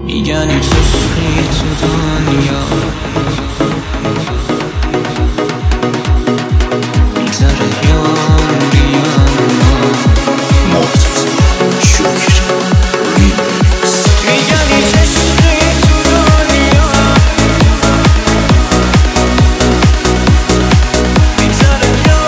میگن هیچ عشقی تو دنیا میگذره یا مرتضی شکر ریمیکس. میگن هیچ عشقی تو دنیا میگذره یا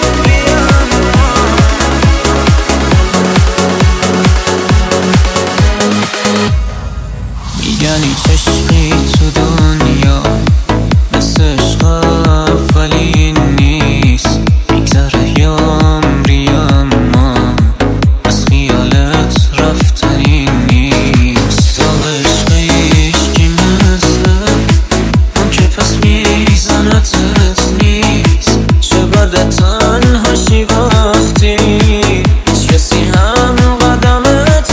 میگن هیچ عشقی تو دنیا مثل عشق اولی نیست میگذره یا عمری اما از خیالت رفتنی نیست تا عشق عشقی مثل اون که پس میزنتت نیست چه بده تنهاشی وقتی هیچ کسی هم قدمت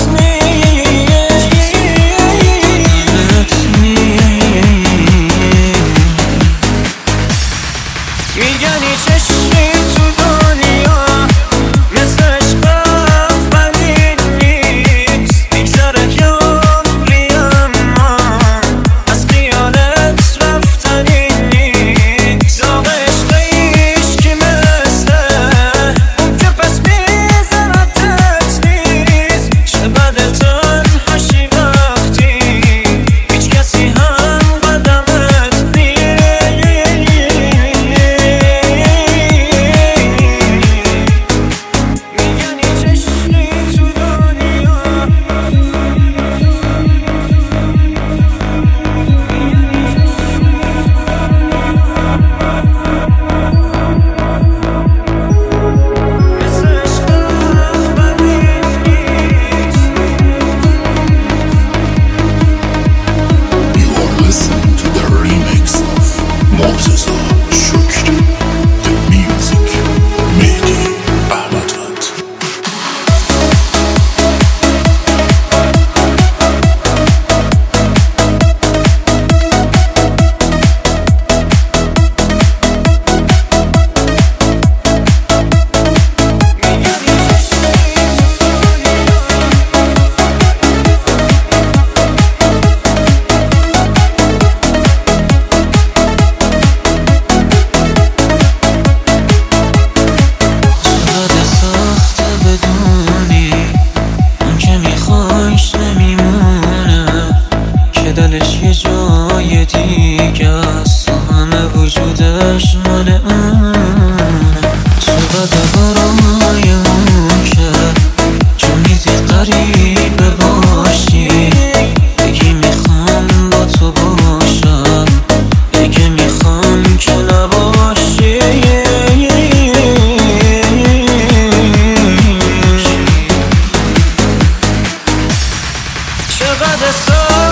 میگن هیچ عشقی تو دنیا مثل عشق اولی نیست میگذره یا عمری اما از خیالت رفتنی نیست داغ عشق عشقی مثل اون که پس میزنتت نیست چه بده تنهاشی وقتی هیچ کسی هم قدمت نیست مرتضی شکر The Music مهدی احمدوند. دلش یه جای دیگه است و همه وجودش مال اونه چقدر برای اون که میدی غریبه باشی بگی میخوام با تو باشم بگی میخوام که نباشی چقدر